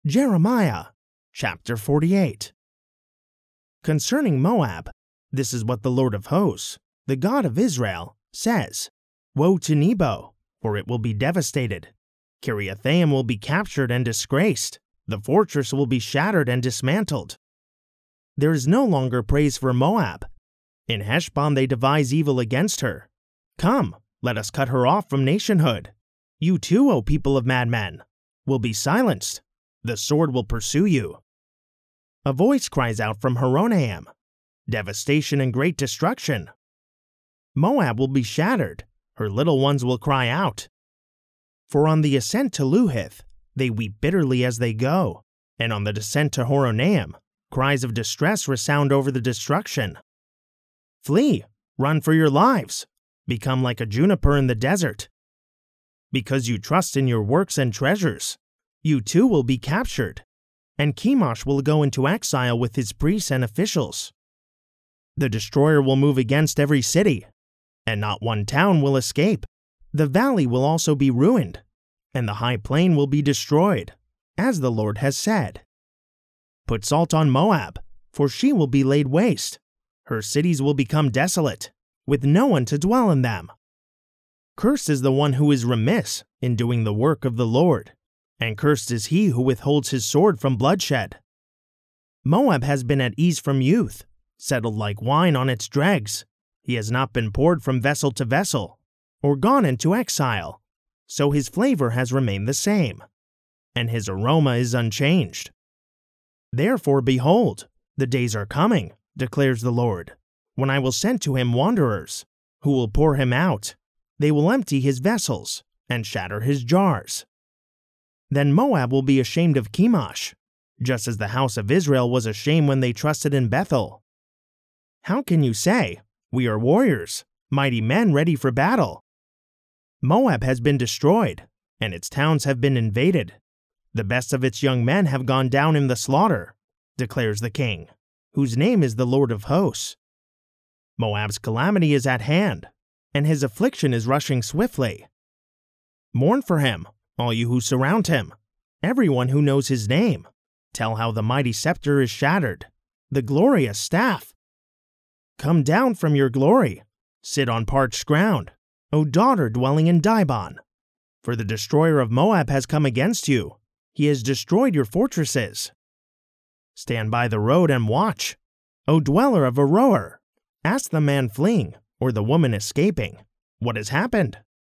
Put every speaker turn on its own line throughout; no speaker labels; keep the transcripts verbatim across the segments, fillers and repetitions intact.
Jeremiah chapter forty-eight. Concerning Moab, this is what the Lord of hosts, the God of Israel, says: Woe to Nebo, for it will be devastated. Kiriathaim will be captured and disgraced. The fortress will be shattered and dismantled. There is no longer praise for Moab. In Heshbon they devise evil against her. Come, let us cut her off from nationhood. You too, O people of madmen, will be silenced. The sword will pursue you. A voice cries out from Horonaim, devastation and great destruction. Moab will be shattered, her little ones will cry out. For on the ascent to Luhith, they weep bitterly as they go, and on the descent to Horonaim, cries of distress resound over the destruction. Flee, run for your lives, become like a juniper in the desert. Because you trust in your works and treasures, you too will be captured, and Chemosh will go into exile with his priests and officials. The destroyer will move against every city, and not one town will escape. The valley will also be ruined, and the high plain will be destroyed, as the Lord has said. Put salt on Moab, for she will be laid waste. Her cities will become desolate, with no one to dwell in them. Cursed is the one who is remiss in doing the work of the Lord, and cursed is he who withholds his sword from bloodshed. Moab has been at ease from youth, settled like wine on its dregs. He has not been poured from vessel to vessel, or gone into exile, so his flavor has remained the same, and his aroma is unchanged. Therefore, behold, the days are coming, declares the Lord, when I will send to him wanderers, who will pour him out. They will empty his vessels, and shatter his jars. Then Moab will be ashamed of Chemosh, just as the house of Israel was ashamed when they trusted in Bethel. How can you say, we are warriors, mighty men ready for battle? Moab has been destroyed, and its towns have been invaded. The best of its young men have gone down in the slaughter, declares the King, whose name is the Lord of hosts. Moab's calamity is at hand, and his affliction is rushing swiftly. Mourn for him, all you who surround him, everyone who knows his name. Tell how the mighty scepter is shattered, the glorious staff. Come down from your glory, sit on parched ground, O daughter dwelling in Dibon. For the destroyer of Moab has come against you. He has destroyed your fortresses. Stand by the road and watch, O dweller of Aroer. Ask the man fleeing, or the woman escaping, what has happened?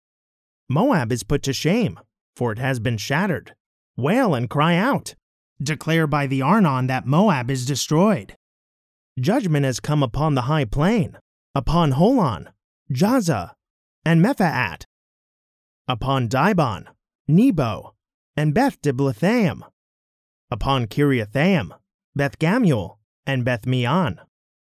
Moab is put to shame, for it has been shattered. Wail and cry out. Declare by the Arnon that Moab is destroyed. Judgment has come upon the high plain, upon Holon, Jahzah, and Mephaat, upon Dibon, Nebo, and Beth Diblathaim, upon Kiriathaim, Beth Gamul, and Beth Meon,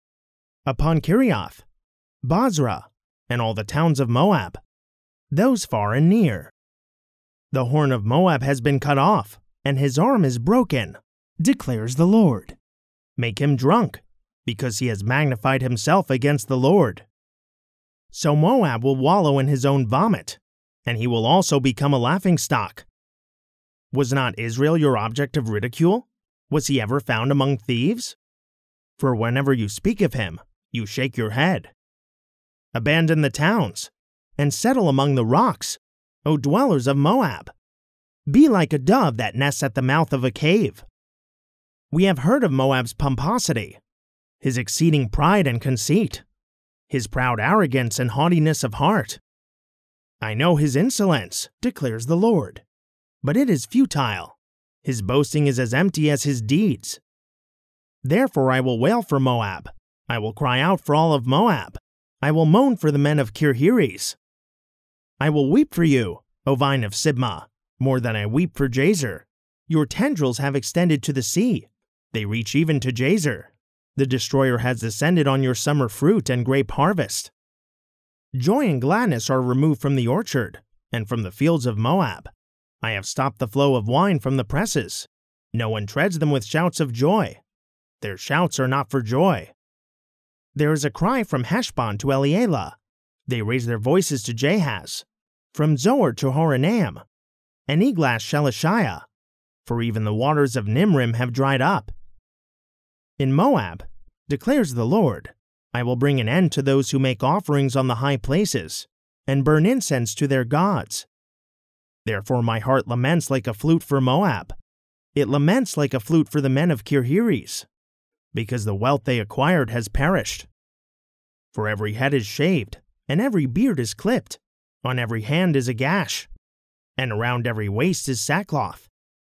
upon Kirioth, Basra, and all the towns of Moab, those far and near. The horn of Moab has been cut off, and his arm is broken, declares the Lord. Make him drunk, because he has magnified himself against the Lord. So Moab will wallow in his own vomit, and he will also become a laughingstock. Was not Israel your object of ridicule? Was he ever found among thieves? For whenever you speak of him, you shake your head. Abandon the towns, and settle among the rocks, O dwellers of Moab. Be like a dove that nests at the mouth of a cave. We have heard of Moab's pomposity, his exceeding pride and conceit, his proud arrogance and haughtiness of heart. I know his insolence, declares the Lord, but it is futile. His boasting is as empty as his deeds. Therefore I will wail for Moab. I will cry out for all of Moab. I will moan for the men of Kirheres. I will weep for you, O vine of Sibmah, more than I weep for Jazer. Your tendrils have extended to the sea. They reach even to Jazer. The destroyer has descended on your summer fruit and grape harvest. Joy and gladness are removed from the orchard, and from the fields of Moab. I have stopped the flow of wine from the presses. No one treads them with shouts of joy. Their shouts are not for joy. There is a cry from Heshbon to Elealeh. They raise their voices to Jahaz. From Zoar to Horonaim, and Eglash Shelishiah. for even the waters of Nimrim have dried up. In Moab, declares the Lord, I will bring an end to those who make offerings on the high places, and burn incense to their gods. Therefore my heart laments like a flute for Moab. It laments like a flute for the men of Kirheres, because the wealth they acquired has perished. For every head is shaved, and every beard is clipped, on every hand is a gash, and around every waist is sackcloth.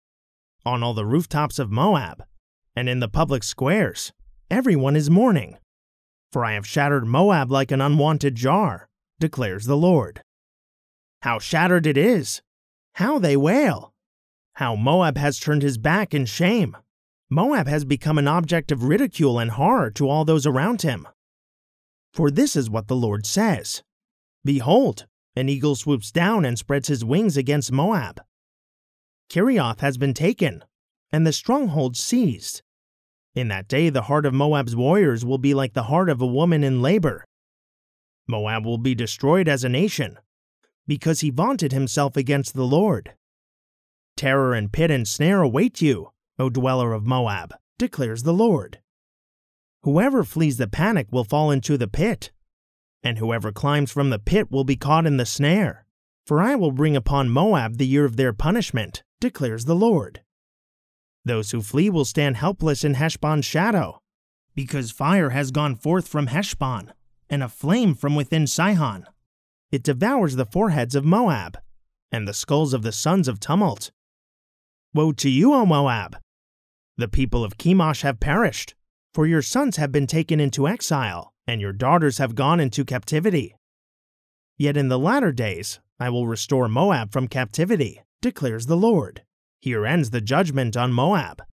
On all the rooftops of Moab, and in the public squares, everyone is mourning. For I have shattered Moab like an unwanted jar, declares the Lord. How shattered it is! How they wail! How Moab has turned his back in shame! Moab has become an object of ridicule and horror to all those around him. For this is what the Lord says, Behold, an eagle swoops down and spreads his wings against Moab. Kerioth has been taken, and the stronghold seized. In that day the heart of Moab's warriors will be like the heart of a woman in labor. Moab will be destroyed as a nation, because he vaunted himself against the Lord. Terror and pit and snare await you, O dweller of Moab, declares the Lord. Whoever flees the panic will fall into the pit, and whoever climbs from the pit will be caught in the snare. For I will bring upon Moab the year of their punishment, declares the Lord. Those who flee will stand helpless in Heshbon's shadow, because fire has gone forth from Heshbon, and a flame from within Sihon. It devours the foreheads of Moab, and the skulls of the sons of tumult. Woe to you, O Moab! The people of Chemosh have perished, for your sons have been taken into exile, and your daughters have gone into captivity. Yet in the latter days I will restore Moab from captivity, declares the Lord. Here ends the judgment on Moab.